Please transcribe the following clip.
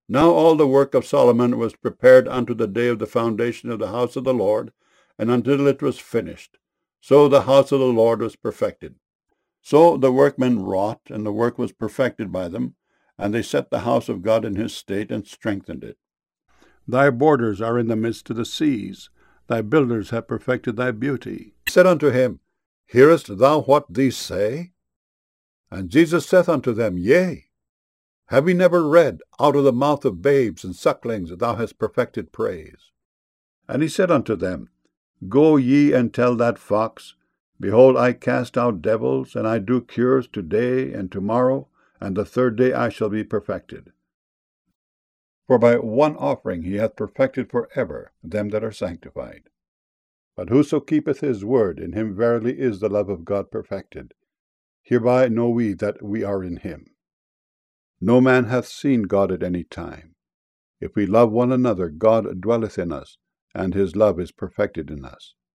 Now all the work of Solomon was prepared unto the day of the foundation of the house of the Lord, and until it was finished. So the house of the Lord was perfected. So the workmen wrought, and the work was perfected by them, and they set the house of God in his state, and strengthened it. Thy borders are in the midst of the seas. Thy builders have perfected thy beauty. He said unto him, Hearest thou what these say? And Jesus saith unto them, Yea. Have ye never read, Out of the mouth of babes and sucklings thou hast perfected praise? And he said unto them, Go ye and tell that fox, Behold, I cast out devils, and I do cures today and tomorrow, and the third day I shall be perfected. For by one offering he hath perfected for ever them that are sanctified. But whoso keepeth his word, in him verily is the love of God perfected. Hereby know we that we are in him. No man hath seen God at any time. If we love one another, God dwelleth in us, and his love is perfected in us.